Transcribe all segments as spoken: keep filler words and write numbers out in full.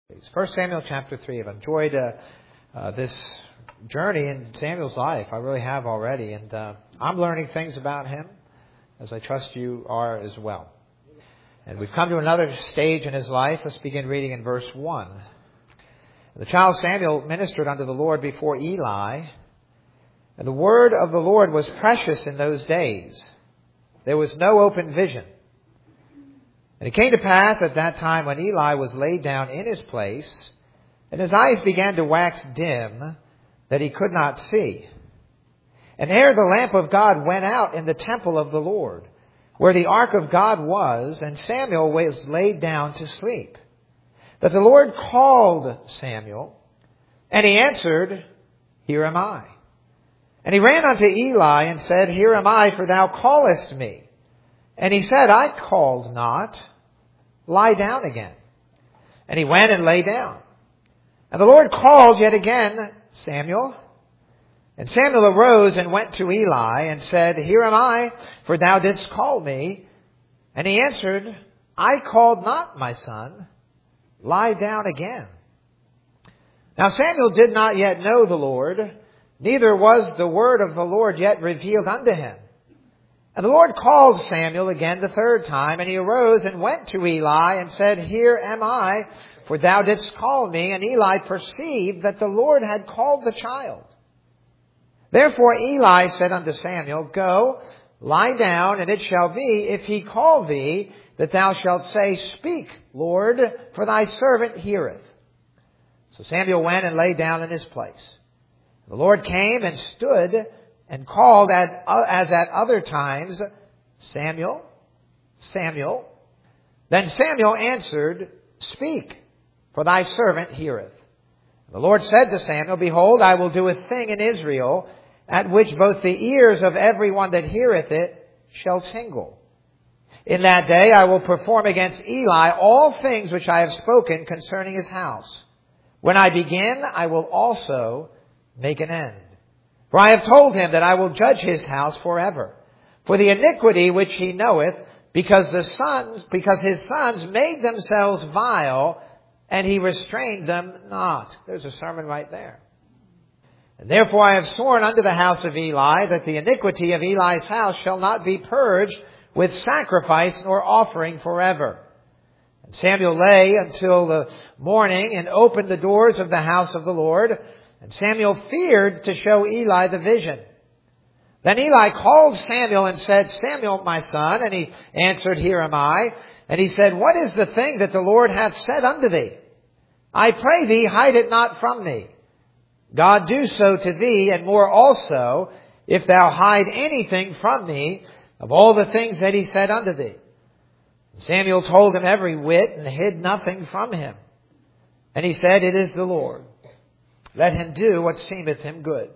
It's First Samuel chapter three. I've enjoyed uh, uh, this journey in Samuel's life. I really have already. And uh, I'm learning things about him, as I trust you are as well. And we've come to another stage in his life. Let's begin reading in verse one. The child Samuel ministered unto the Lord before Eli, and the word of the Lord was precious in those days. There was no open vision. And it came to pass at that time when Eli was laid down in his place, and his eyes began to wax dim, that he could not see. And ere the lamp of God went out in the temple of the Lord, where the ark of God was, and Samuel was laid down to sleep, that the Lord called Samuel, and he answered, Here am I. And he ran unto Eli and said, Here am I, for thou callest me. And he said, I called not. Lie down again. And he went and lay down. And the Lord called yet again, Samuel. And Samuel arose and went to Eli and said, Here am I, for thou didst call me. And he answered, I called not, my son. Lie down again. Now Samuel did not yet know the Lord, neither was the word of the Lord yet revealed unto him. And the Lord called Samuel again the third time, and he arose and went to Eli and said, Here am I, for thou didst call me. And Eli perceived that the Lord had called the child. Therefore Eli said unto Samuel, Go, lie down, and it shall be, if he call thee, that thou shalt say, Speak, Lord, for thy servant heareth. So Samuel went and lay down in his place. The Lord came and stood and called at, as at other times, Samuel, Samuel. Then Samuel answered, Speak, for thy servant heareth. And the Lord said to Samuel, Behold, I will do a thing in Israel, at which both the ears of every one that heareth it shall tingle. In that day I will perform against Eli all things which I have spoken concerning his house. When I begin, I will also make an end. For I have told him that I will judge his house forever, for the iniquity which he knoweth, because the sons, because his sons made themselves vile, and he restrained them not. There's a sermon right there. And therefore I have sworn unto the house of Eli that the iniquity of Eli's house shall not be purged with sacrifice nor offering forever. And Samuel lay until the morning and opened the doors of the house of the Lord. And Samuel feared to show Eli the vision. Then Eli called Samuel and said, Samuel, my son. And he answered, Here am I. And he said, What is the thing that the Lord hath said unto thee? I pray thee, hide it not from me. God do so to thee, and more also, if thou hide anything from me of all the things that he said unto thee. And Samuel told him every whit, and hid nothing from him. And he said, It is the Lord. Let him do what seemeth him good.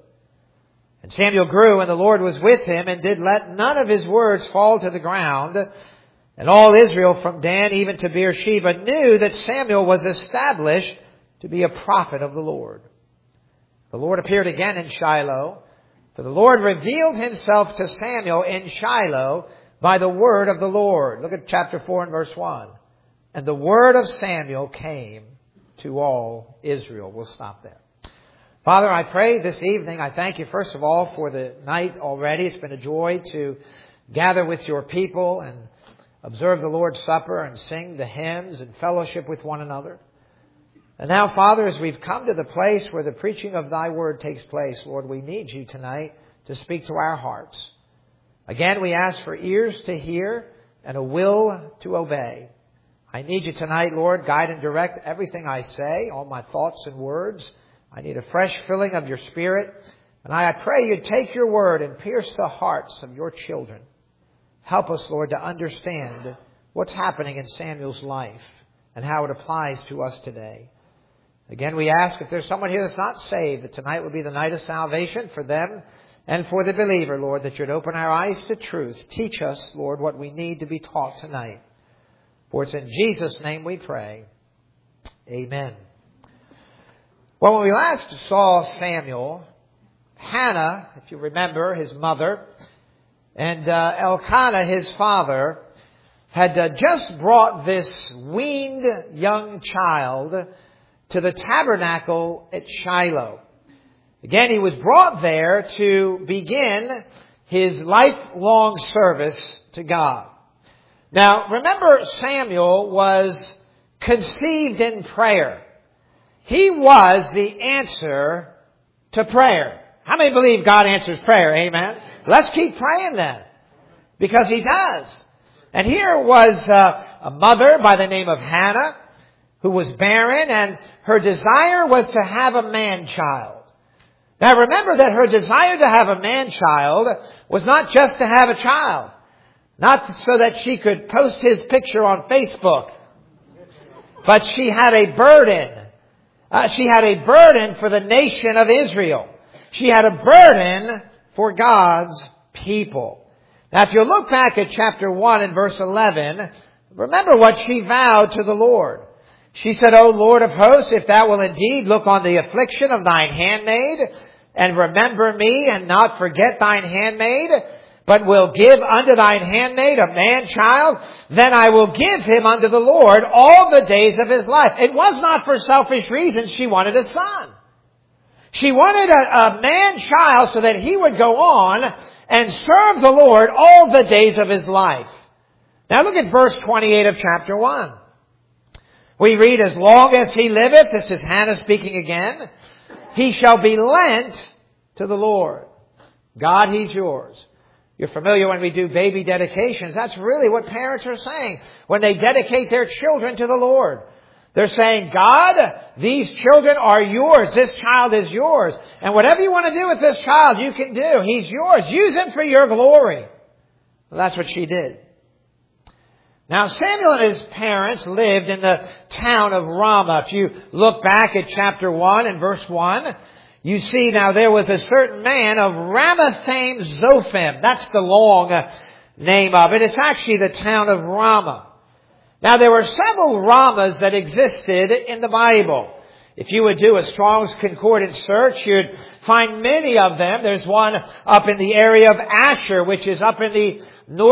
And Samuel grew, and the Lord was with him, and did let none of his words fall to the ground. And all Israel from Dan even to Beersheba knew that Samuel was established to be a prophet of the Lord. The Lord appeared again in Shiloh, for the Lord revealed himself to Samuel in Shiloh by the word of the Lord. Look at chapter four and verse one. And the word of Samuel came to all Israel. We'll stop there. Father, I pray this evening, I thank you first of all for the night already. It's been a joy to gather with your people and observe the Lord's Supper and sing the hymns and fellowship with one another. And now, Father, as we've come to the place where the preaching of thy word takes place, Lord, we need you tonight to speak to our hearts. Again, we ask for ears to hear and a will to obey. I need you tonight, Lord, guide and direct everything I say, all my thoughts and words. I need a fresh filling of your Spirit. And I pray you take your word and pierce the hearts of your children. Help us, Lord, to understand what's happening in Samuel's life and how it applies to us today. Again, we ask if there's someone here that's not saved, that tonight will be the night of salvation for them and for the believer, Lord, that you'd open our eyes to truth. Teach us, Lord, what we need to be taught tonight. For it's in Jesus' name we pray. Amen. Well, when we last saw Samuel, Hannah, if you remember, his mother, and uh, Elkanah, his father, had uh, just brought this weaned young child to the tabernacle at Shiloh. Again, he was brought there to begin his lifelong service to God. Now, remember, Samuel was conceived in prayer. He was the answer to prayer. How many believe God answers prayer? Amen. Let's keep praying then, because He does. And here was uh, a mother by the name of Hannah who was barren, and her desire was to have a man-child. Now remember that her desire to have a man-child was not just to have a child, not so that she could post his picture on Facebook, but she had a burden. Uh, she had a burden for the nation of Israel. She had a burden for God's people. Now, if you look back at chapter one and verse eleven, remember what she vowed to the Lord. She said, O Lord of hosts, if thou will indeed look on the affliction of thine handmaid, and remember me, and not forget thine handmaid, but will give unto thine handmaid a man-child, then I will give him unto the Lord all the days of his life. It was not for selfish reasons she wanted a son. She wanted a, a man-child so that he would go on and serve the Lord all the days of his life. Now look at verse twenty-eight of chapter one. We read, as long as he liveth, this is Hannah speaking again, he shall be lent to the Lord. God, He's yours. You're familiar when we do baby dedications. That's really what parents are saying when they dedicate their children to the Lord. They're saying, God, these children are yours. This child is yours. And whatever you want to do with this child, you can do. He's yours. Use him for your glory. Well, that's what she did. Now, Samuel and his parents lived in the town of Ramah. If you look back at chapter one and verse one, you see now there was a certain man of Ramathaim Zophim. That's the long name of it. It's actually the town of Ramah. Now, there were several Ramahs that existed in the Bible. If you would do a Strong's Concordance search, you'd find many of them. There's one up in the area of Asher, which is up in the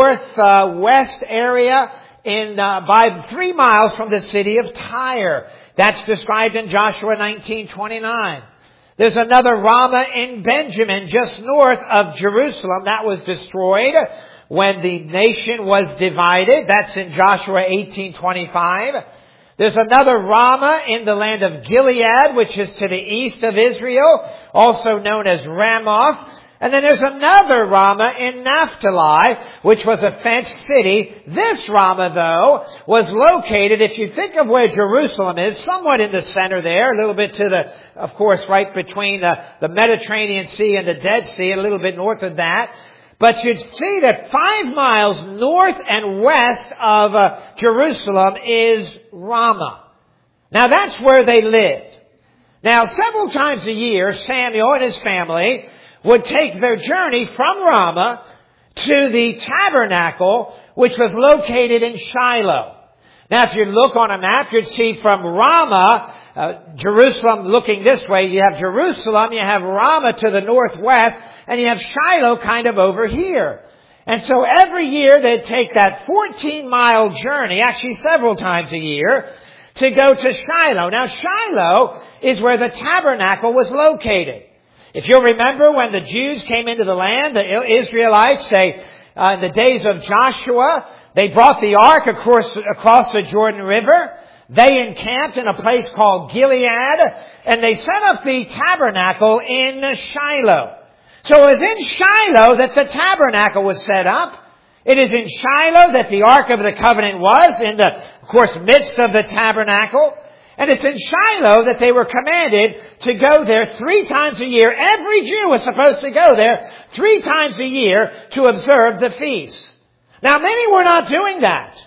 northwest area in uh, by three miles from the city of Tyre. That's described in Joshua nineteen twenty-nine. There's another Ramah in Benjamin, just north of Jerusalem, that was destroyed when the nation was divided. That's in Joshua eighteen twenty-five. There's another Ramah in the land of Gilead, which is to the east of Israel, also known as Ramoth. And then there's another Ramah in Naphtali, which was a fenced city. This Ramah, though, was located, if you think of where Jerusalem is, somewhat in the center there, a little bit to the, of course, right between the, the Mediterranean Sea and the Dead Sea, a little bit north of that. But you'd see that five miles north and west of uh, Jerusalem is Ramah. Now that's where they lived. Now several times a year, Samuel and his family would take their journey from Ramah to the tabernacle, which was located in Shiloh. Now if you look on a map, you'd see from Ramah, uh, Jerusalem looking this way, you have Jerusalem, you have Ramah to the northwest, and you have Shiloh kind of over here. And so every year they'd take that fourteen mile journey, actually several times a year, to go to Shiloh. Now Shiloh is where the tabernacle was located. If you'll remember when the Jews came into the land, the Israelites, say, uh, in the days of Joshua, they brought the ark across, across the Jordan River. They encamped in a place called Gilead, and they set up the tabernacle in Shiloh. So it was in Shiloh that the tabernacle was set up. It is in Shiloh that the Ark of the Covenant was, in the, of course, midst of the tabernacle. And it's in Shiloh that they were commanded to go there three times a year. Every Jew was supposed to go there three times a year to observe the feast. Now, many were not doing that.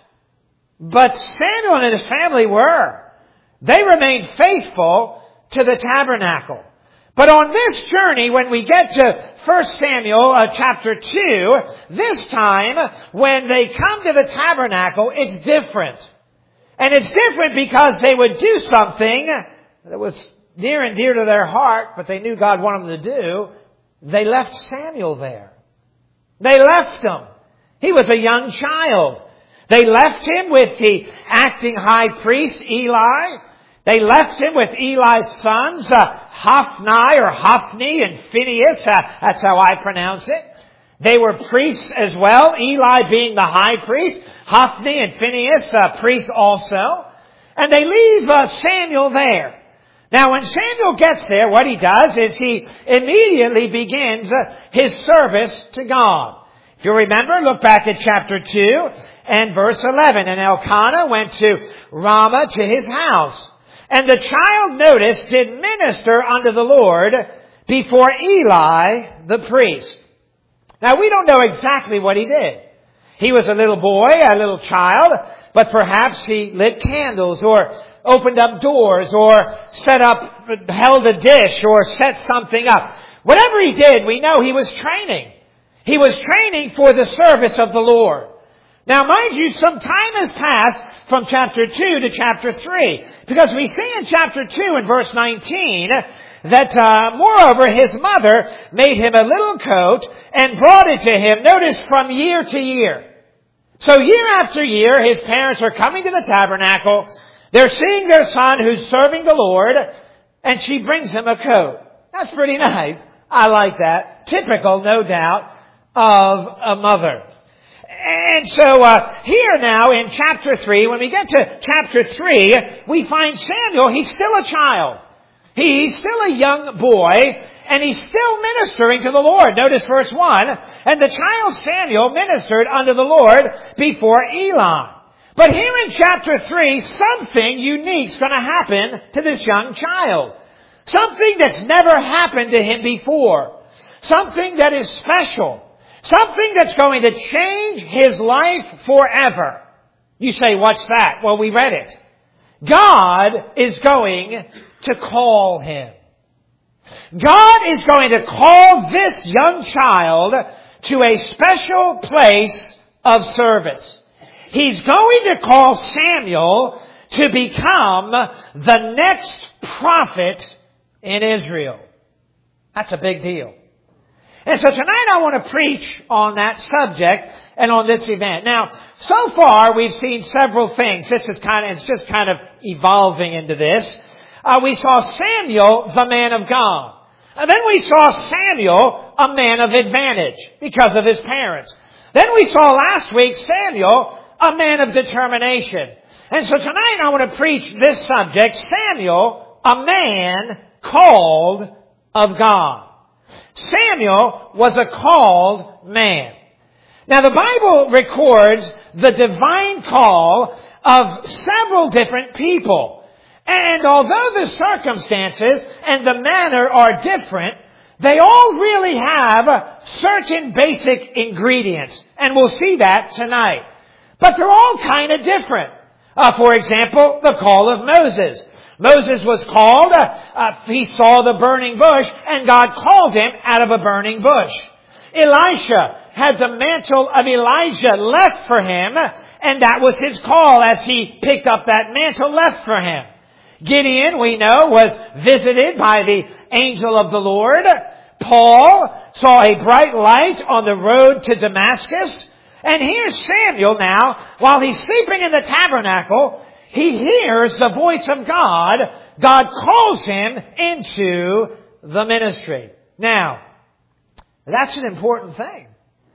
But Samuel and his family were. They remained faithful to the tabernacle. But on this journey, when we get to First Samuel uh, chapter two, this time, when they come to the tabernacle, it's different. And it's different because they would do something that was near and dear to their heart, but they knew God wanted them to do. They left Samuel there. They left him. He was a young child. They left him with the acting high priest, Eli. They left him with Eli's sons, uh, Hophni or Hophni and Phinehas. Uh, that's how I pronounce it. They were priests as well, Eli being the high priest, Hophni and Phinehas, uh, priests also. And they leave uh, Samuel there. Now when Samuel gets there, what he does is he immediately begins uh, his service to God. If you remember, look back at chapter two and verse eleven. And Elkanah went to Ramah to his house. And the child, notice, did minister unto the Lord before Eli the priest. Now we don't know exactly what he did. He was a little boy, a little child, but perhaps he lit candles or opened up doors or set up, held a dish or set something up. Whatever he did, we know he was training. He was training for the service of the Lord. Now mind you, some time has passed from chapter two to chapter three. Because we see in chapter two in verse nineteen that, uh, moreover, his mother made him a little coat and brought it to him, notice, from year to year. So year after year, his parents are coming to the tabernacle. They're seeing their son who's serving the Lord, and she brings him a coat. That's pretty nice. I like that. Typical, no doubt, of a mother. And so uh, here now in chapter three, when we get to chapter three, we find Samuel, he's still a child. He's still a young boy, and he's still ministering to the Lord. Notice verse one, and the child Samuel ministered unto the Lord before Eli. But here in chapter three, something unique is going to happen to this young child. Something that's never happened to him before. Something that is special. Something that's going to change his life forever. You say, what's that? Well, we read it. God is going to call him. God is going to call this young child to a special place of service. He's going to call Samuel to become the next prophet in Israel. That's a big deal. And so tonight I want to preach on that subject and on this event. Now, so far we've seen several things. This is kind of, it's just kind of evolving into this. Uh, we saw Samuel, the man of God. And then we saw Samuel, a man of advantage because of his parents. Then we saw last week Samuel, a man of determination. And so tonight I want to preach this subject, Samuel, a man called of God. Samuel was a called man. Now the Bible records the divine call of several different people. And although the circumstances and the manner are different, they all really have certain basic ingredients. And we'll see that tonight. But they're all kind of different. Uh, for example, the call of Moses. Moses was called, uh, uh, he saw the burning bush, and God called him out of a burning bush. Elisha had the mantle of Elijah left for him, and that was his call as he picked up that mantle left for him. Gideon, we know, was visited by the angel of the Lord. Paul saw a bright light on the road to Damascus. And here's Samuel now, while he's sleeping in the tabernacle, he hears the voice of God. God calls him into the ministry. Now, that's an important thing.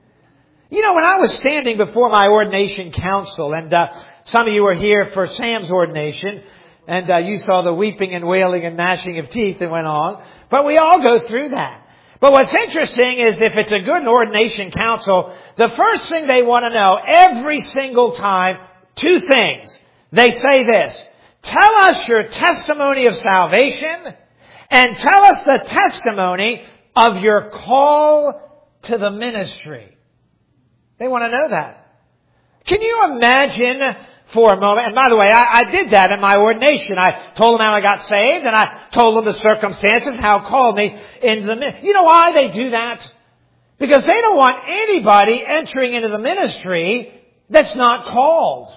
You know, when I was standing before my ordination council, and uh, some of you were here for Sam's ordination, and uh, you saw the weeping and wailing and gnashing of teeth that went on, but we all go through that. But what's interesting is if it's a good ordination council, the first thing they want to know every single time, two things. They say this, tell us your testimony of salvation and tell us the testimony of your call to the ministry. They want to know that. Can you imagine for a moment, and by the way, I, I did that in my ordination. I told them how I got saved, and I told them the circumstances, how it called me into the ministry. You know why they do that? Because they don't want anybody entering into the ministry that's not called.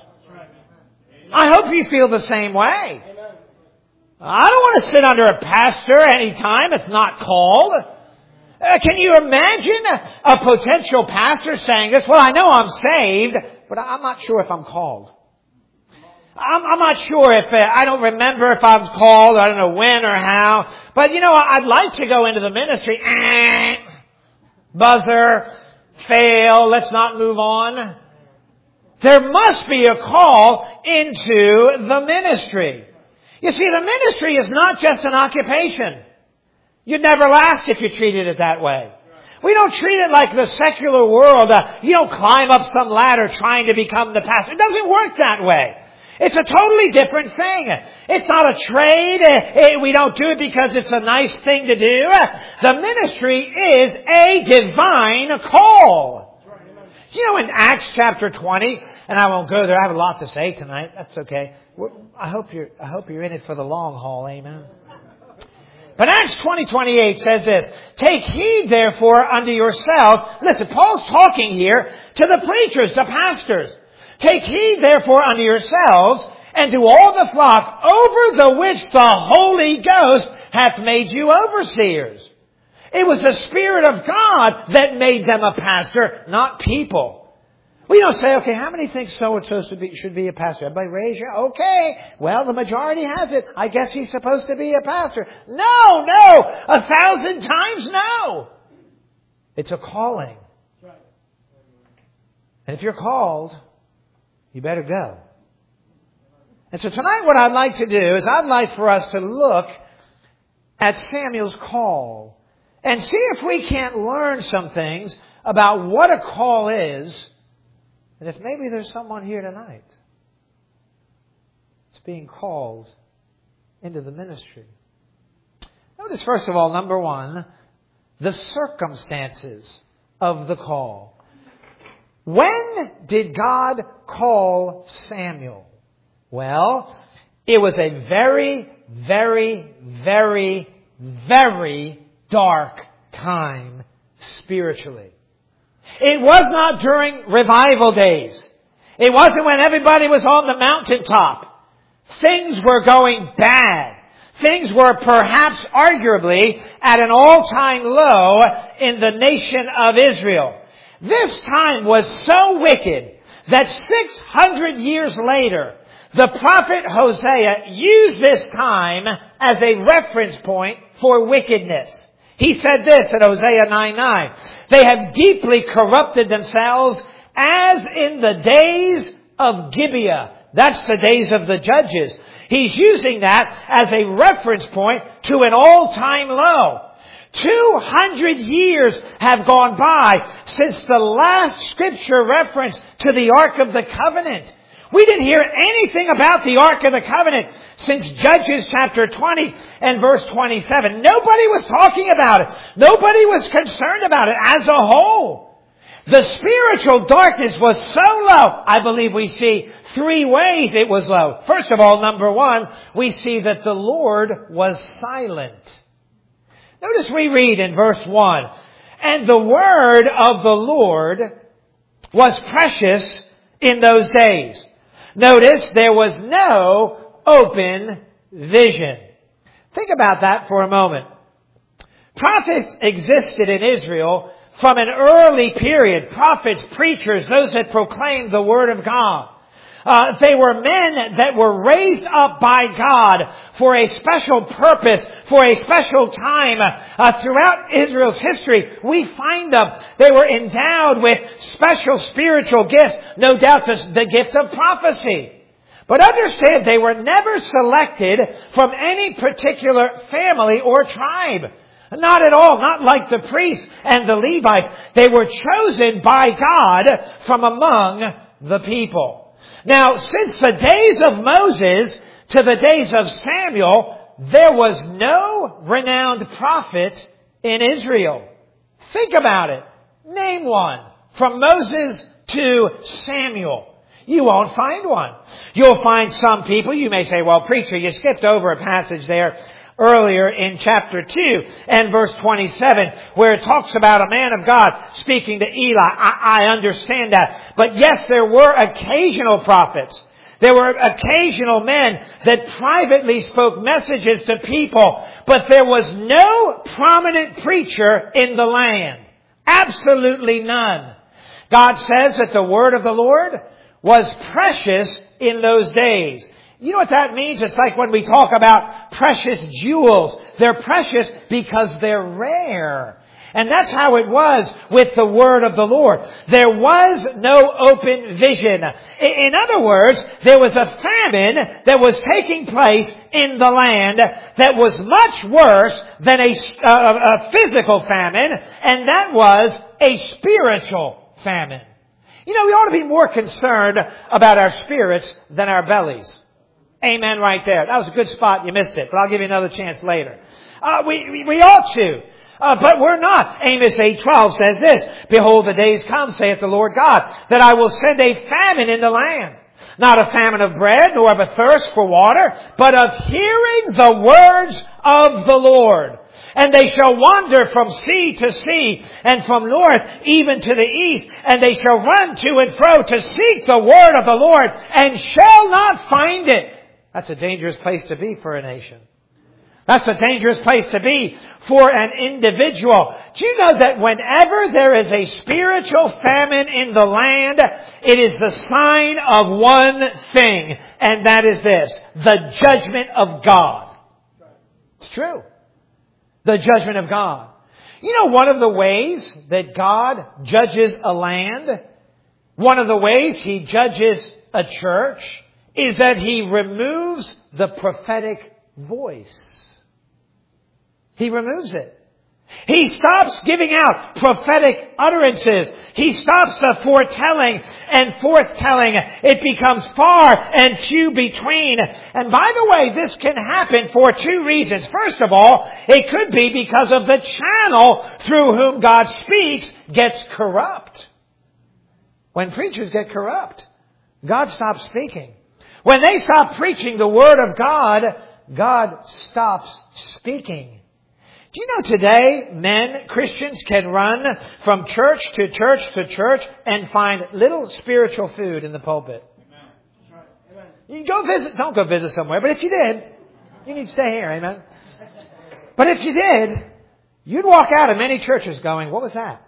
I hope you feel the same way. I don't want to sit under a pastor any time that's not called. Uh, can you imagine a, a potential pastor saying this? Well, I know I'm saved, but I'm not sure if I'm called. I'm, I'm not sure if, uh, I don't remember if I was called, I don't know when or how, but you know, I'd like to go into the ministry. Eh, buzzer, fail, let's not move on. There must be a call into the ministry. You see, the ministry is not just an occupation. You'd never last if you treated it that way. We don't treat it like the secular world. Uh, you don't climb up some ladder trying to become the pastor. It doesn't work that way. It's a totally different thing. It's not a trade. We don't do it because it's a nice thing to do. The ministry is a divine call. You know, in Acts chapter twenty, and I won't go there. I have a lot to say tonight. That's okay. I hope you're, I hope you're in it for the long haul. Amen. But Acts twenty twenty-eight says this, take heed therefore unto yourselves. Listen, Paul's talking here to the preachers, the pastors. Take heed therefore unto yourselves and to all the flock over the which the Holy Ghost hath made you overseers. It was the Spirit of God that made them a pastor, not people. We don't say, okay, how many think so-and-so should be, should be a pastor? Everybody raise your, okay, well, the majority has it. I guess he's supposed to be a pastor. No, no, a thousand times no. It's a calling. And if you're called, you better go. And so tonight what I'd like to do is I'd like for us to look at Samuel's call and see if we can't learn some things about what a call is, and if maybe there's someone here tonight that's being called into the ministry. Notice, first of all, number one, the circumstances of the call. When did God call Samuel? Well, it was a very, very, very, very dark time spiritually. It was not during revival days. It wasn't when everybody was on the mountaintop. Things were going bad. Things were perhaps arguably at an all-time low in the nation of Israel. This time was so wicked that six hundred years later, the prophet Hosea used this time as a reference point for wickedness. He said this in Hosea nine nine. They have deeply corrupted themselves as in the days of Gibeah. That's the days of the judges. He's using that as a reference point to an all-time low. Two hundred years have gone by since the last scripture reference to the Ark of the Covenant. We didn't hear anything about the Ark of the Covenant since Judges chapter twenty and verse twenty-seven. Nobody was talking about it. Nobody was concerned about it as a whole. The spiritual darkness was so low. I believe we see three ways it was low. First of all, number one, we see that the Lord was silent. Notice we read in verse one, and the word of the Lord was precious in those days. Notice there was no open vision. Think about that for a moment. Prophets existed in Israel from an early period. Prophets, preachers, those that proclaimed the Word of God. Uh, they were men that were raised up by God for a special purpose, for a special time. Uh, throughout Israel's history, we find them. They were endowed with special spiritual gifts, no doubt the, the gift of prophecy. But understand, they were never selected from any particular family or tribe. Not at all, not like the priests and the Levites. They were chosen by God from among the people. Now, since the days of Moses to the days of Samuel, there was no renowned prophet in Israel. Think about it. Name one. From Moses to Samuel. You won't find one. You'll find some people, you may say, well, preacher, you skipped over a passage there earlier in chapter two and verse twenty-seven where it talks about a man of God speaking to Eli. I, I understand that. But yes, there were occasional prophets. There were occasional men that privately spoke messages to people. But there was no prominent preacher in the land. Absolutely none. God says that the word of the Lord was precious in those days. You know what that means? It's like when we talk about precious jewels. They're precious because they're rare. And that's how it was with the Word of the Lord. There was no open vision. In other words, there was a famine that was taking place in the land that was much worse than a, a, a physical famine, and that was a spiritual famine. You know, we ought to be more concerned about our spirits than our bellies. Amen right there. That was a good spot. You missed it, but I'll give you another chance later. Uh, we, we, we ought to. Uh, but we're not. Amos eight twelve says this, Behold, the days come, saith the Lord God, that I will send a famine in the land. Not a famine of bread, nor of a thirst for water, but of hearing the words of the Lord. And they shall wander from sea to sea, and from north even to the east, and they shall run to and fro to seek the word of the Lord, and shall not find it. That's a dangerous place to be for a nation. That's a dangerous place to be for an individual. Do you know that whenever there is a spiritual famine in the land, it is the sign of one thing, and that is this, the judgment of God. It's true. The judgment of God. You know, one of the ways that God judges a land, one of the ways He judges a church, is that He removes the prophetic voice. He removes it. He stops giving out prophetic utterances. He stops the foretelling and forthtelling. It becomes far and few between. And by the way, this can happen for two reasons. First of all, it could be because of the channel through whom God speaks gets corrupt. When preachers get corrupt, God stops speaking. When they stop preaching the Word of God, God stops speaking. Do you know today, men, Christians, can run from church to church to church and find little spiritual food in the pulpit? Amen. You go visit, don't go visit somewhere, but if you did, you need to stay here, amen? But if you did, you'd walk out of many churches going, what was that?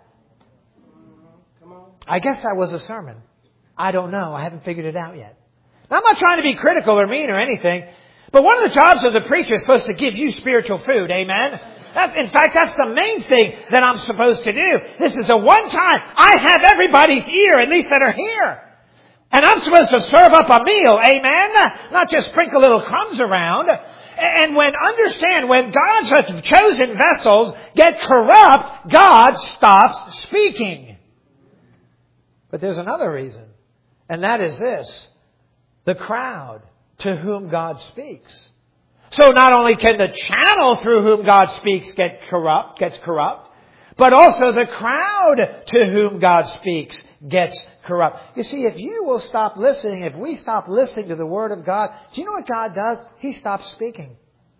I guess that was a sermon. I don't know. I haven't figured it out yet. Now, I'm not trying to be critical or mean or anything, but one of the jobs of the preacher is supposed to give you spiritual food, amen? That's, in fact, that's the main thing that I'm supposed to do. This is the one time I have everybody here, at least that are here. And I'm supposed to serve up a meal, amen? Not just sprinkle little crumbs around. And when, understand, when God's chosen vessels get corrupt, God stops speaking. But there's another reason. And that is this. The crowd to whom God speaks. So not only can the channel through whom God speaks get corrupt, gets corrupt, but also the crowd to whom God speaks gets corrupt. You see, if you will stop listening, if we stop listening to the Word of God, do you know what God does? He stops speaking.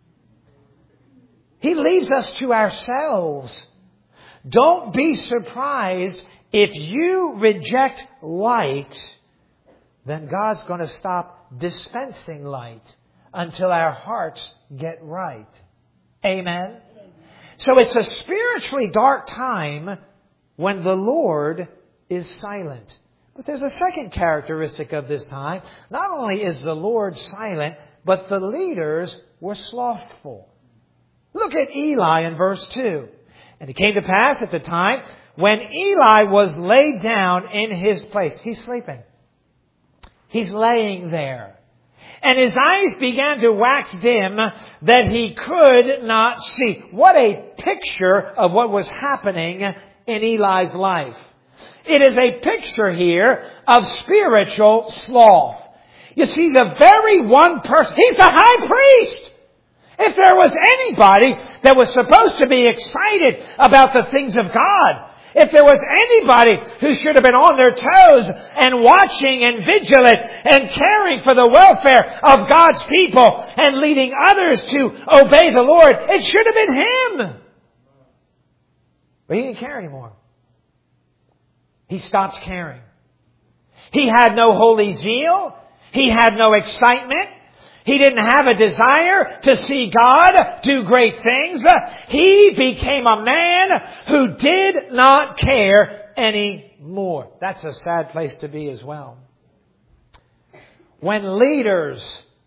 He leaves us to ourselves. Don't be surprised if you reject light, then God's going to stop dispensing light until our hearts get right. Amen? So it's a spiritually dark time when the Lord is silent. But there's a second characteristic of this time. Not only is the Lord silent, but the leaders were slothful. Look at Eli in verse two. And it came to pass at the time when Eli was laid down in his place. He's sleeping. He's laying there. And his eyes began to wax dim that he could not see. What a picture of what was happening in Eli's life. It is a picture here of spiritual sloth. You see, the very one person, he's the high priest. If there was anybody that was supposed to be excited about the things of God, if there was anybody who should have been on their toes and watching and vigilant and caring for the welfare of God's people and leading others to obey the Lord, it should have been him. But he didn't care anymore. He stopped caring. He had no holy zeal. He had no excitement. He didn't have a desire to see God do great things. He became a man who did not care anymore. That's a sad place to be as well. When leaders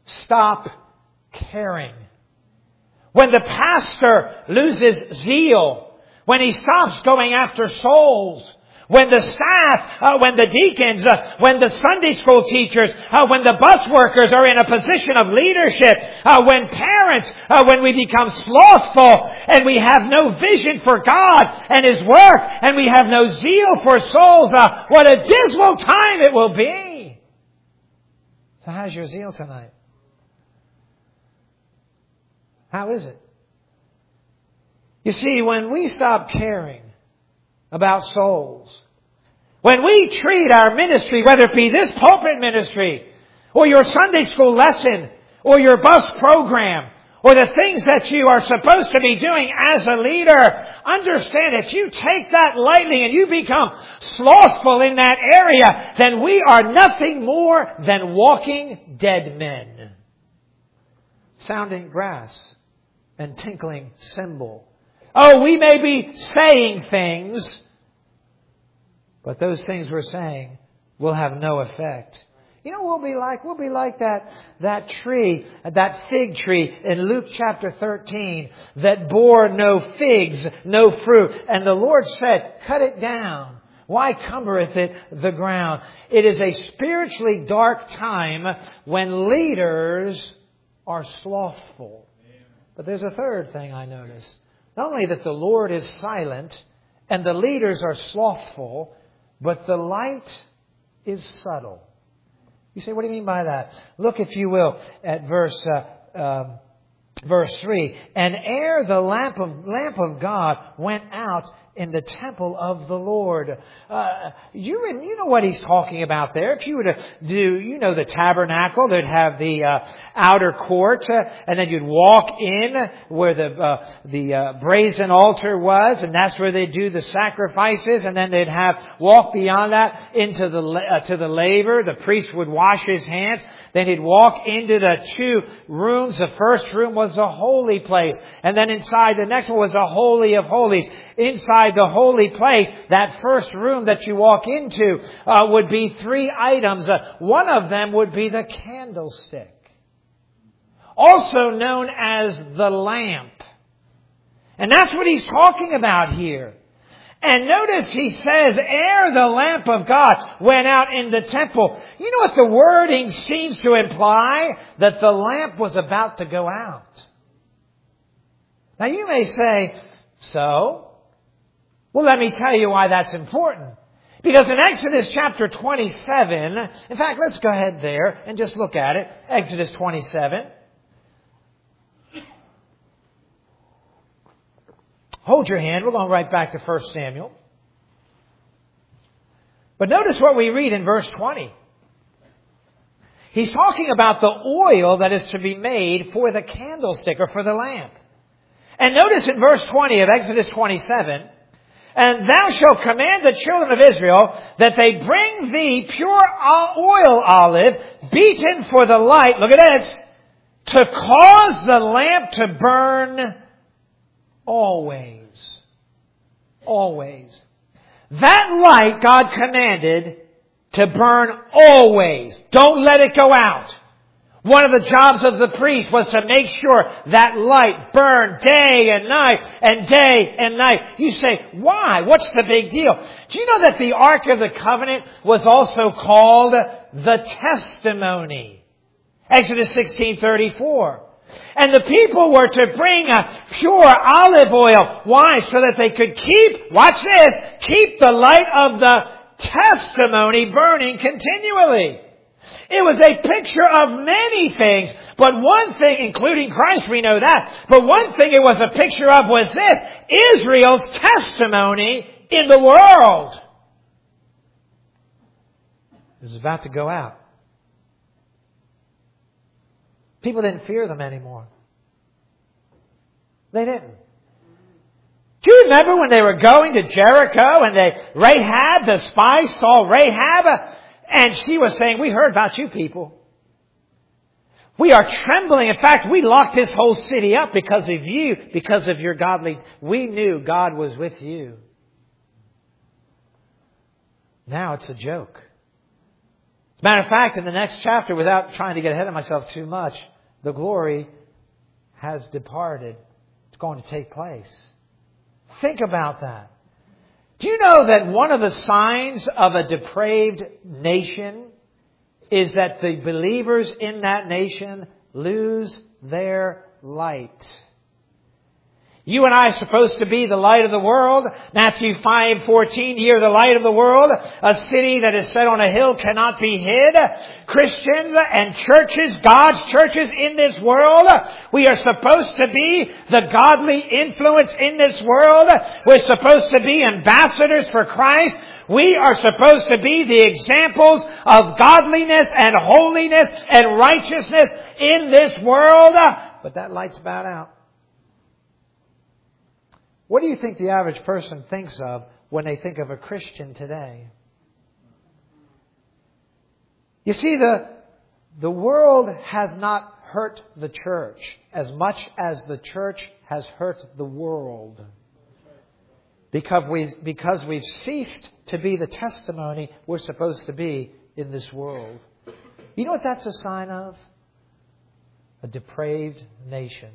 stop caring. When the pastor loses zeal, when he stops going after souls, when the staff, uh, when the deacons, uh, when the Sunday school teachers, uh, when the bus workers are in a position of leadership, uh, when parents, uh, when we become slothful and we have no vision for God and His work and we have no zeal for souls, uh, what a dismal time it will be. So how's your zeal tonight? How is it? You see, when we stop caring about souls, when we treat our ministry, whether it be this pulpit ministry, or your Sunday school lesson, or your bus program, or the things that you are supposed to be doing as a leader, understand if you take that lightly and you become slothful in that area, then we are nothing more than walking dead men. Sounding brass and tinkling cymbal. Oh, we may be saying things, but those things we're saying will have no effect. You know what we'll be like? We'll be like that, that tree, that fig tree in Luke chapter thirteen that bore no figs, no fruit. And the Lord said, cut it down. Why cumbereth it the ground? It is a spiritually dark time when leaders are slothful. But there's a third thing I notice. Not only that the Lord is silent and the leaders are slothful, but the light is subtle. You say, what do you mean by that? Look, if you will, at verse uh, um, verse three. And ere the lamp of, lamp of God went out in the temple of the Lord. Uh, you, you know what he's talking about there. If you were to do, you know, the tabernacle, they'd have the uh, outer court, uh, and then you'd walk in where the uh, the uh, brazen altar was, and that's where they'd do the sacrifices, and then they'd have walk beyond that into the uh, to the laver. The priest would wash his hands. Then he'd walk into the two rooms. The first room was the holy place, and then inside the next one was the holy of holies. Inside the holy place, that first room that you walk into uh, would be three items. Uh, one of them would be the candlestick, also known as the lamp. And that's what he's talking about here. And notice he says, ere the lamp of God went out in the temple. You know what the wording seems to imply? That the lamp was about to go out. Now you may say, so? Well, let me tell you why that's important. Because in Exodus chapter twenty-seven, in fact, let's go ahead there and just look at it. Exodus twenty-seven. Hold your hand. We're going right back to First Samuel. But notice what we read in verse twenty. He's talking about the oil that is to be made for the candlestick or for the lamp. And notice in verse twenty of Exodus twenty-seven, and thou shalt command the children of Israel that they bring thee pure oil olive, beaten for the light, look at this, to cause the lamp to burn always. Always. That light God commanded to burn always. Don't let it go out. One of the jobs of the priest was to make sure that light burned day and night and day and night. You say, why? What's the big deal? Do you know that the Ark of the Covenant was also called the testimony? Exodus sixteen thirty-four. And the people were to bring a pure olive oil. Why? So that they could keep, watch this, keep the light of the testimony burning continually. It was a picture of many things, but one thing, including Christ, we know that, but one thing it was a picture of was this, Israel's testimony in the world. It was about to go out. People didn't fear them anymore. They didn't. Do you remember when they were going to Jericho and they, Rahab, the spies, saw Rahab? And she was saying, we heard about you people. We are trembling. In fact, we locked this whole city up because of you, because of your godly. We knew God was with you. Now it's a joke. As a matter of fact, in the next chapter, without trying to get ahead of myself too much, the glory has departed. It's going to take place. Think about that. Do you know that one of the signs of a depraved nation is that the believers in that nation lose their light? You and I are supposed to be the light of the world. Matthew five fourteen, ye are the light of the world. A city that is set on a hill cannot be hid. Christians and churches, God's churches in this world, we are supposed to be the godly influence in this world. We're supposed to be ambassadors for Christ. We are supposed to be the examples of godliness and holiness and righteousness in this world. But that light's about out. What do you think the average person thinks of when they think of a Christian today? You see, the, the world has not hurt the church as much as the church has hurt the world. Because we because we've ceased to be the testimony we're supposed to be in this world. You know what that's a sign of? A depraved nation.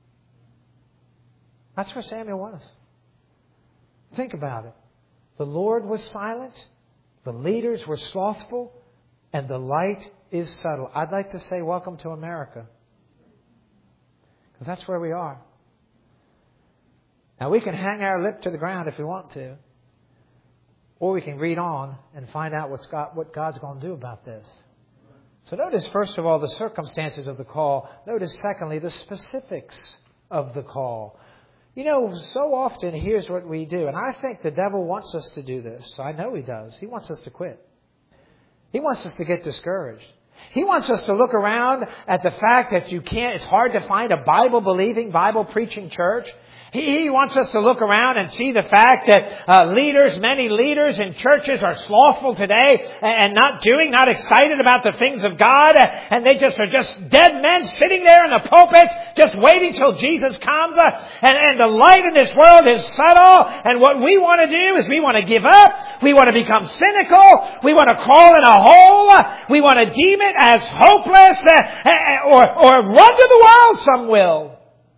That's where Samuel was. Think about it. The Lord was silent. The leaders were slothful. And the light is subtle. I'd like to say welcome to America. Because that's where we are. Now we can hang our lip to the ground if we want to. Or we can read on and find out what's God, what God's going to do about this. So notice, first of all, the circumstances of the call. Notice, secondly, the specifics of the call. You know, so often, here's what we do. And I think the devil wants us to do this. I know he does. He wants us to quit. He wants us to get discouraged. He wants us to look around at the fact that you can't, it's hard to find a Bible-believing, Bible-preaching church. He, he wants us to look around and see the fact that uh, leaders, many leaders in churches are slothful today and, and not doing, not excited about the things of God. And they just are just dead men sitting there in the pulpits, just waiting till Jesus comes. Uh, and, and the light in this world is subtle. And what we want to do is we want to give up. We want to become cynical. We want to crawl in a hole. We want to deem it as hopeless uh, or, or run to the world, some will.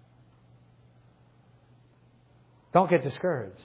Don't get discouraged.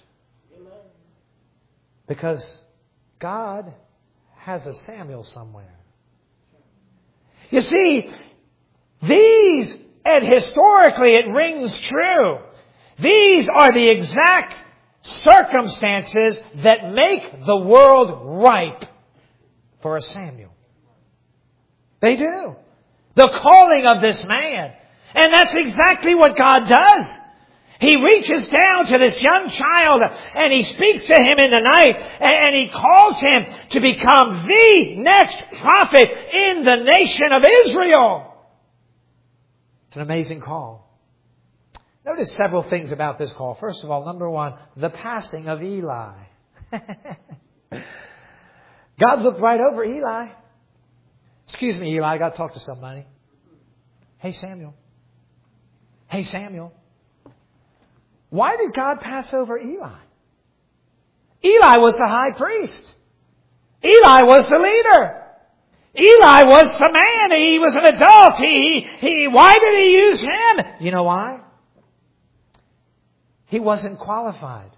Because God has a Samuel somewhere. You see, these, and historically it rings true, these are the exact circumstances that make the world ripe for a Samuel. They do. The calling of this man. And that's exactly what God does. He reaches down to this young child and he speaks to him in the night and he calls him to become the next prophet in the nation of Israel. It's an amazing call. Notice several things about this call. First of all, number one, the passing of Eli. God looked right over Eli. Excuse me, Eli, I got to talk to somebody. Hey, Samuel. Hey, Samuel. Why did God pass over Eli? Eli was the high priest. Eli was the leader. Eli was the man. He was an adult. He, he, why did he use him? You know why? He wasn't qualified.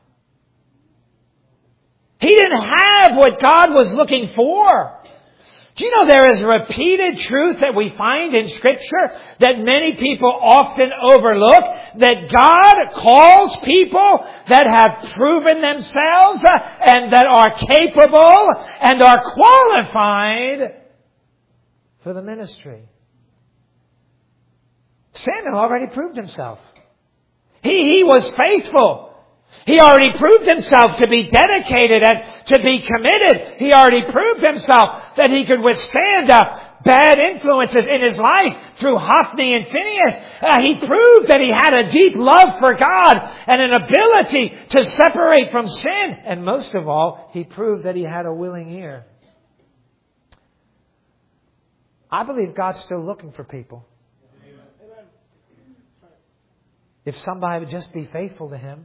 He didn't have what God was looking for. Do you know there is a repeated truth that we find in Scripture that many people often overlook? That God calls people that have proven themselves and that are capable and are qualified for the ministry. Samuel already proved himself. He, he was faithful. He already proved himself to be dedicated and to be committed. He already proved himself that he could withstand uh, bad influences in his life through Hophni and Phinehas. Uh, he proved that he had a deep love for God and an ability to separate from sin. And most of all, he proved that he had a willing ear. I believe God's still looking for people. If somebody would just be faithful to Him.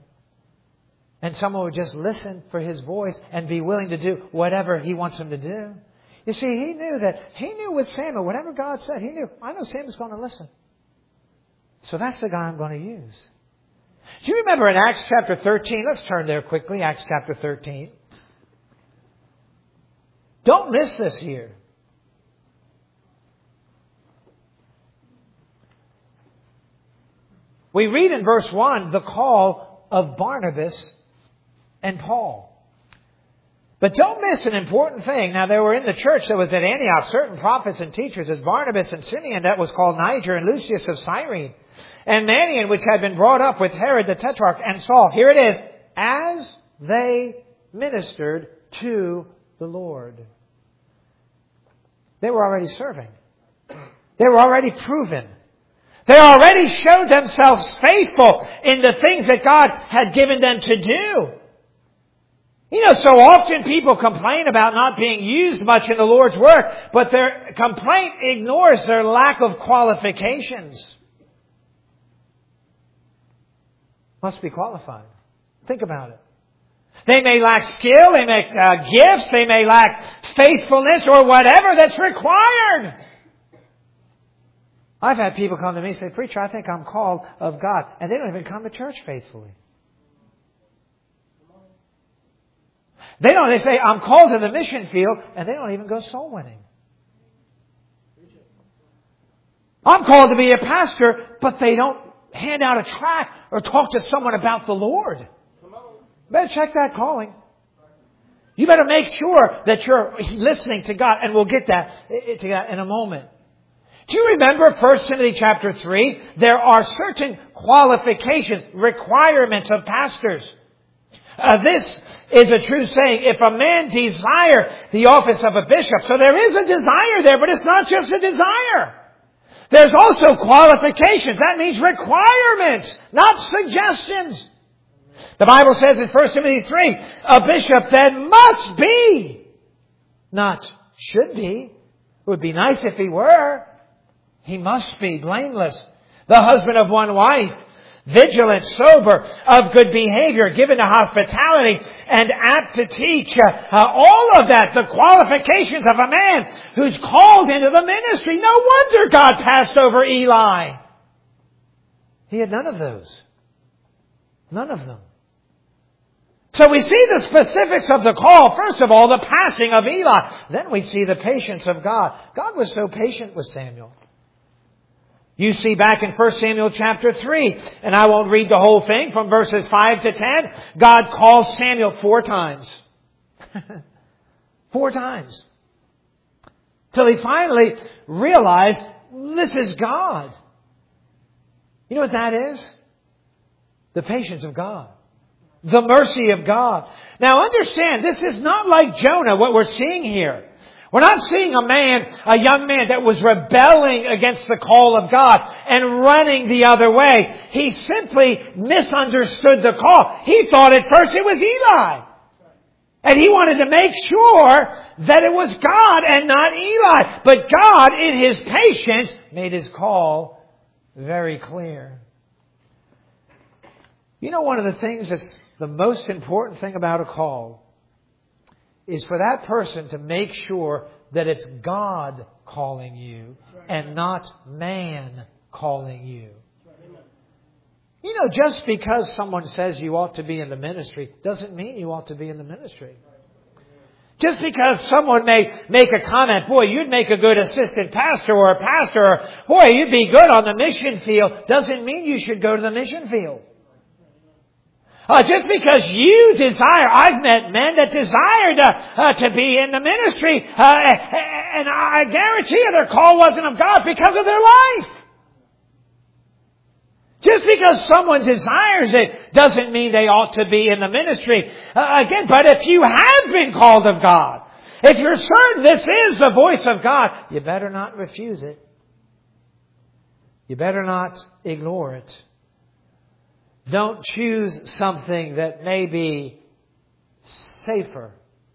And someone would just listen for His voice and be willing to do whatever He wants them to do. You see, he knew that, he knew with Samuel, whatever God said, he knew, I know Samuel's going to listen. So that's the guy I'm going to use. Do you remember in Acts chapter thirteen? Let's turn there quickly, Acts chapter thirteen. Don't miss this here. We read in verse one the call of Barnabas and Paul. But don't miss an important thing. Now, there were in the church that was at Antioch certain prophets and teachers as Barnabas and Simeon, that was called Niger, and Lucius of Cyrene, and Manaen, which had been brought up with Herod the Tetrarch, and Saul. Here it is. As they ministered to the Lord. They were already serving. They were already proven. They already showed themselves faithful in the things that God had given them to do. You know, so often people complain about not being used much in the Lord's work, but their complaint ignores their lack of qualifications. Must be qualified. Think about it. They may lack skill, they may uh, gifts, they may lack faithfulness or whatever that's required. I've had people come to me and say, "Preacher, I think I'm called of God," and they don't even come to church faithfully. They don't. They say, "I'm called to the mission field," and they don't even go soul winning. I'm called to be a pastor, but they don't hand out a tract or talk to someone about the Lord. Better check that calling. You better make sure that you're listening to God, and we'll get that to that in a moment. Do you remember First Timothy chapter three? There are certain qualifications, requirements of pastors. Uh, this is a true saying. If a man desire the office of a bishop, so there is a desire there, but it's not just a desire. There's also qualifications. That means requirements, not suggestions. The Bible says in First Timothy three, a bishop then must be, not should be. It would be nice if he were. He must be blameless, the husband of one wife, vigilant, sober, of good behavior, given to hospitality, and apt to teach. Uh, uh, all of that, the qualifications of a man who's called into the ministry. No wonder God passed over Eli. He had none of those. None of them. So we see the specifics of the call. First of all, the passing of Eli. Then we see the patience of God. God was so patient with Samuel. You see back in First Samuel chapter three, and I won't read the whole thing, from verses five to ten, God calls Samuel four times. Four times. Till he finally realized, this is God. You know what that is? The patience of God. The mercy of God. Now understand, this is not like Jonah, what we're seeing here. We're not seeing a man, a young man that was rebelling against the call of God and running the other way. He simply misunderstood the call. He thought at first it was Eli. And he wanted to make sure that it was God and not Eli. But God, in His patience, made His call very clear. You know, one of the things that's the most important thing about a call is for that person to make sure that it's God calling you and not man calling you. You know, just because someone says you ought to be in the ministry doesn't mean you ought to be in the ministry. Just because someone may make a comment, boy, you'd make a good assistant pastor or a pastor, or boy, you'd be good on the mission field, doesn't mean you should go to the mission field. Uh, just because you desire, I've met men that desire to, uh, to be in the ministry, uh, and I guarantee you their call wasn't of God because of their life. Just because someone desires it doesn't mean they ought to be in the ministry. Uh, again, but if you have been called of God, if you're certain this is the voice of God, you better not refuse it. You better not ignore it. Don't choose something that may be safer.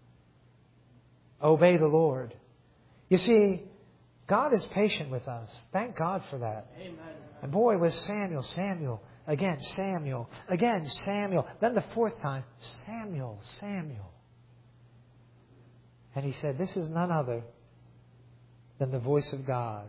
Obey the Lord. You see, God is patient with us. Thank God for that. Amen. And boy, with Samuel, Samuel, again, Samuel, again, Samuel. Then the fourth time, Samuel, Samuel. And he said, this is none other than the voice of God.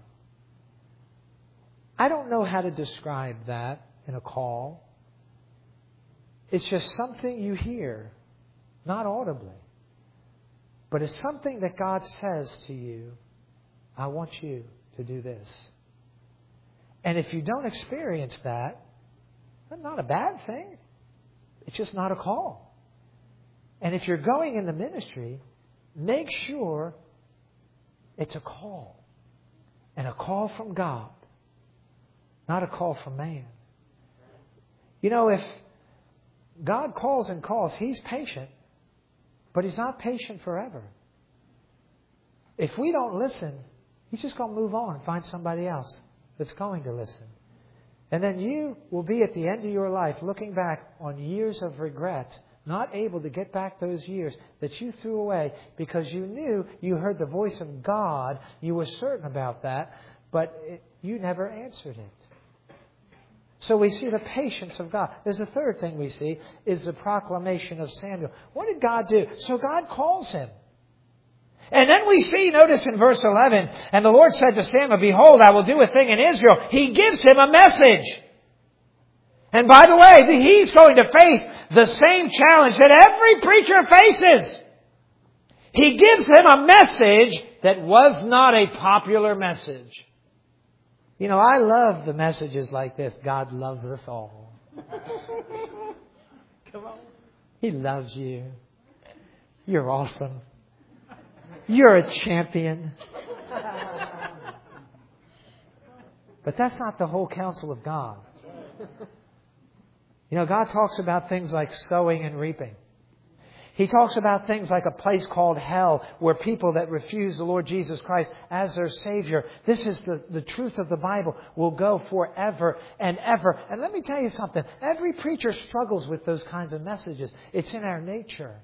I don't know how to describe that in a call. It's just something you hear, not audibly. But it's something that God says to you, I want you to do this. And if you don't experience that, that's not a bad thing. It's just not a call. And if you're going in the ministry, make sure it's a call. And a call from God, not a call from man. You know, if God calls and calls, He's patient, but He's not patient forever. If we don't listen, He's just going to move on and find somebody else that's going to listen. And then you will be at the end of your life looking back on years of regret, not able to get back those years that you threw away because you knew you heard the voice of God. You were certain about that, but it, you never answered it. So we see the patience of God. There's a third thing we see is the proclamation of Samuel. What did God do? So God calls him. And then we see, notice in verse eleven, and the Lord said to Samuel, behold, I will do a thing in Israel. He gives him a message. And by the way, he's going to face the same challenge that every preacher faces. He gives him a message that was not a popular message. You know, I love the messages like this. God loves us all. Come on. He loves you. You're awesome. You're a champion. But that's not the whole counsel of God. You know, God talks about things like sowing and reaping. He talks about things like a place called hell where people that refuse the Lord Jesus Christ as their Savior, this is the, the truth of the Bible, will go forever and ever. And let me tell you something. Every preacher struggles with those kinds of messages. It's in our nature.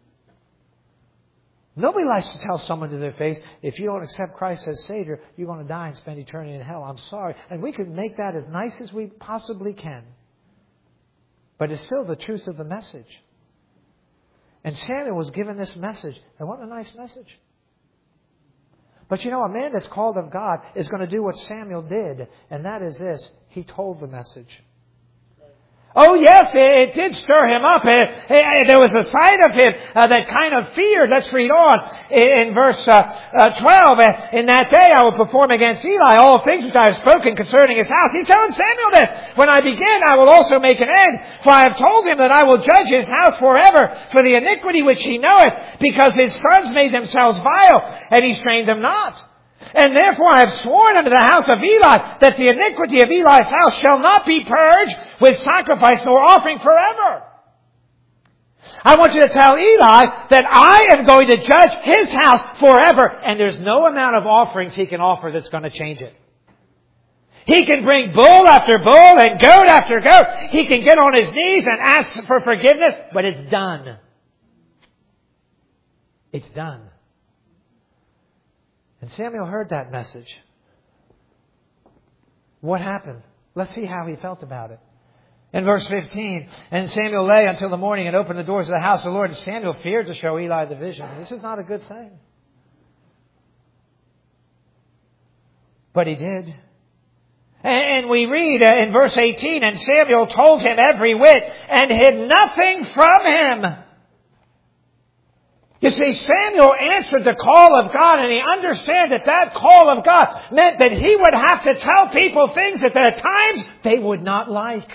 Nobody likes to tell someone to their face, if you don't accept Christ as Savior, you're going to die and spend eternity in hell. I'm sorry. And we can make that as nice as we possibly can. But it's still the truth of the message. And Samuel was given this message. And what a nice message. But you know, a man that's called of God is going to do what Samuel did. And that is this. He told the message. Oh, yes, it, it did stir him up. It, it, there was a side of him uh, that kind of feared. Let's read on in, in verse uh, uh, twelve. In that day I will perform against Eli all things which I have spoken concerning his house. He's telling Samuel that when I begin, I will also make an end. For I have told him that I will judge his house forever for the iniquity which he knoweth, because his sons made themselves vile, and he trained them not. And therefore I have sworn unto the house of Eli that the iniquity of Eli's house shall not be purged with sacrifice nor offering forever. I want you to tell Eli that I am going to judge his house forever. And there's no amount of offerings he can offer that's going to change it. He can bring bull after bull and goat after goat. He can get on his knees and ask for forgiveness, but it's done. It's done. And Samuel heard that message. What happened? Let's see how he felt about it. In verse fifteen, and Samuel lay until the morning and opened the doors of the house of the Lord. And Samuel feared to show Eli the vision. This is not a good thing. But he did. And we read in verse eighteen, and Samuel told him every whit and hid nothing from him. You see, Samuel answered the call of God, and he understood that that call of God meant that he would have to tell people things that at times they would not like.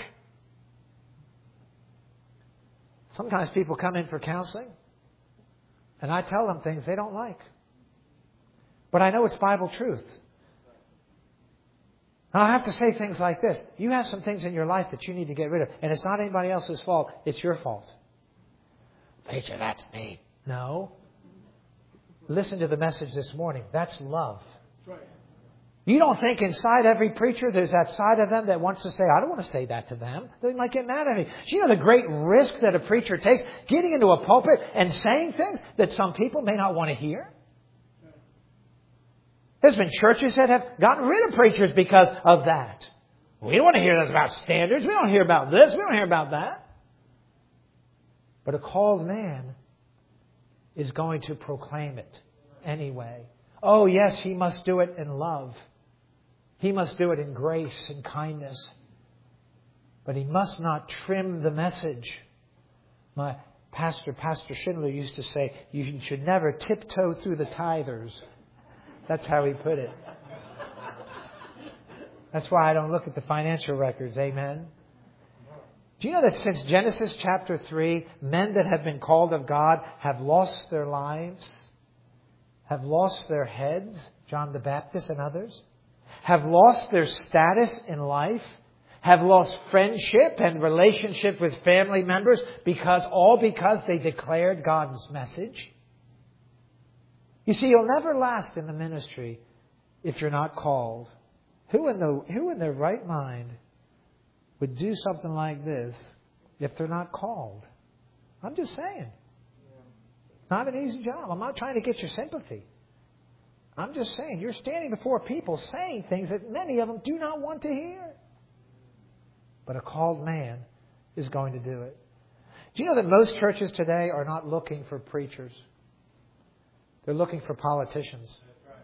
Sometimes people come in for counseling, and I tell them things they don't like. But I know it's Bible truth. Now, I have to say things like this. You have some things in your life that you need to get rid of, and it's not anybody else's fault. It's your fault. Preacher, that's me. No. Listen to the message this morning. That's love. You don't think inside every preacher there's that side of them that wants to say, I don't want to say that to them. They might get mad at me. Do you know the great risk that a preacher takes? Getting into a pulpit and saying things that some people may not want to hear. There's been churches that have gotten rid of preachers because of that. We don't want to hear this about standards. We don't hear about this. We don't hear about that. But a called man is going to proclaim it anyway. Oh, yes, he must do it in love. He must do it in grace and kindness. But he must not trim the message. My pastor, Pastor Schindler, used to say, you should never tiptoe through the tithers. That's how he put it. That's why I don't look at the financial records. Amen. Do you know that since Genesis chapter three, men that have been called of God have lost their lives, have lost their heads, John the Baptist and others, have lost their status in life, have lost friendship and relationship with family members, because all because they declared God's message? You see, you'll never last in the ministry if you're not called. Who in the who in their right mind would do something like this if they're not called? I'm just saying. Not an easy job. I'm not trying to get your sympathy. I'm just saying, you're standing before people saying things that many of them do not want to hear. But a called man is going to do it. Do you know that most churches today are not looking for preachers? They're looking for politicians.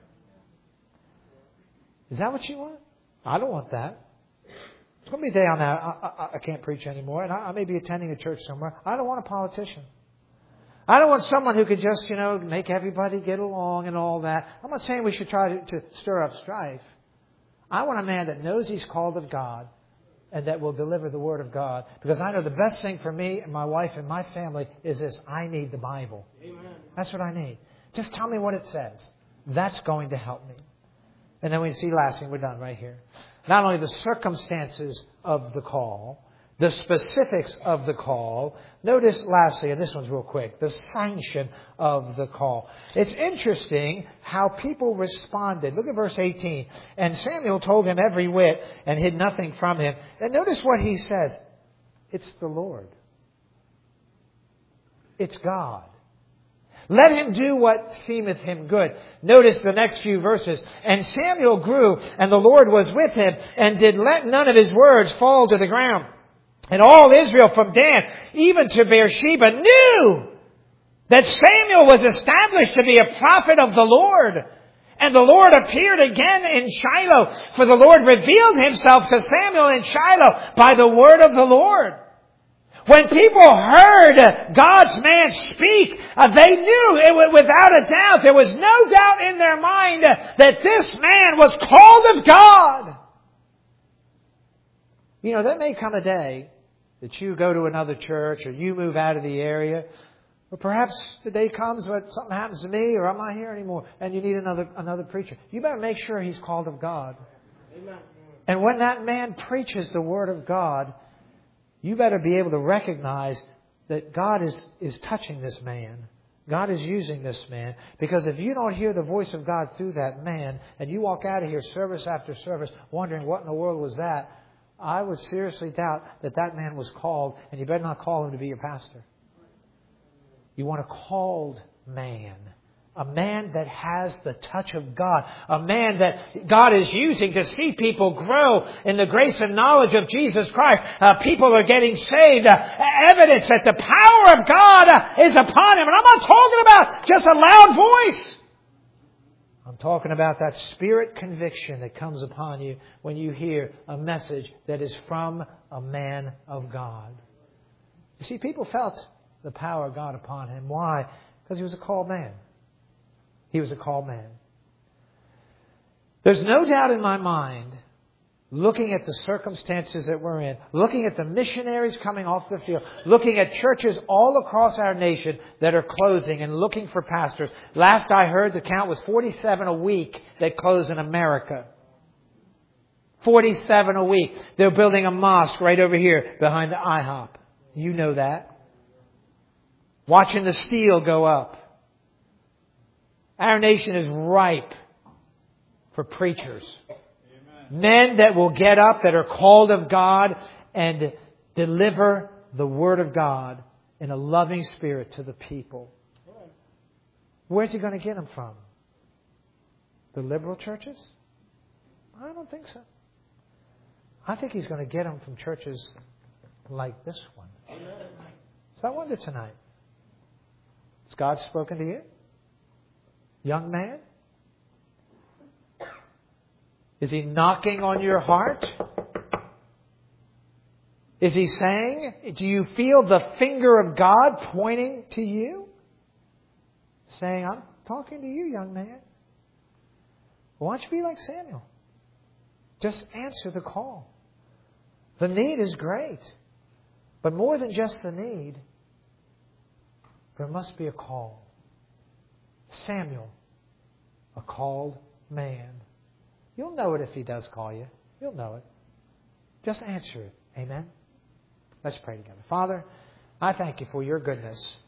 Is that what you want? I don't want that. It's going to be a day on that. I, I, I can't preach anymore, and I, I may be attending a church somewhere. I don't want a politician. I don't want someone who could just, you know, make everybody get along and all that. I'm not saying we should try to, to stir up strife. I want a man that knows he's called of God and that will deliver the Word of God. Because I know the best thing for me and my wife and my family is this: I need the Bible. Amen. That's what I need. Just tell me what it says. That's going to help me. And then we see last thing, we're done right here. Not only the circumstances of the call, the specifics of the call. Notice lastly, and this one's real quick, the sanction of the call. It's interesting how people responded. Look at verse eighteen. And Samuel told him every whit and hid nothing from him. And notice what he says. It's the Lord. It's God. Let him do what seemeth him good. Notice the next few verses. And Samuel grew, and the Lord was with him, and did let none of his words fall to the ground. And all Israel from Dan, even to Beersheba, knew that Samuel was established to be a prophet of the Lord. And the Lord appeared again in Shiloh, for the Lord revealed himself to Samuel in Shiloh by the word of the Lord. When people heard God's man speak, uh, they knew it, without a doubt, there was no doubt in their mind that this man was called of God. You know, there may come a day that you go to another church or you move out of the area, or perhaps the day comes when something happens to me or I'm not here anymore and you need another another preacher. You better make sure he's called of God. Amen. And when that man preaches the Word of God, you better be able to recognize that God is, is touching this man. God is using this man. Because if you don't hear the voice of God through that man, and you walk out of here service after service wondering what in the world was that, I would seriously doubt that that man was called, and you better not call him to be your pastor. You want a called man. A man that has the touch of God. A man that God is using to see people grow in the grace and knowledge of Jesus Christ. Uh, people are getting saved. Uh, evidence that the power of God uh, is upon him. And I'm not talking about just a loud voice. I'm talking about that spirit conviction that comes upon you when you hear a message that is from a man of God. You see, people felt the power of God upon him. Why? Because he was a called man. He was a called man. There's no doubt in my mind, looking at the circumstances that we're in, looking at the missionaries coming off the field, looking at churches all across our nation that are closing and looking for pastors. Last I heard, the count was forty-seven a week that close in America. forty-seven a week. They're building a mosque right over here behind the IHOP. You know that. Watching the steel go up. Our nation is ripe for preachers. Amen. Men that will get up, that are called of God, and deliver the Word of God in a loving spirit to the people. Where's he going to get them from? The liberal churches? I don't think so. I think he's going to get them from churches like this one. So I wonder tonight, has God spoken to you? Young man, Is He knocking on your heart? Is He saying, do you feel the finger of God pointing to you? Saying, I'm talking to you, young man. Why don't you be like Samuel? Just answer the call. The need is great. But more than just the need, there must be a call. Samuel, a called man. You'll know it if He does call you. You'll know it. Just answer it. Amen? Let's pray together. Father, I thank You for Your goodness.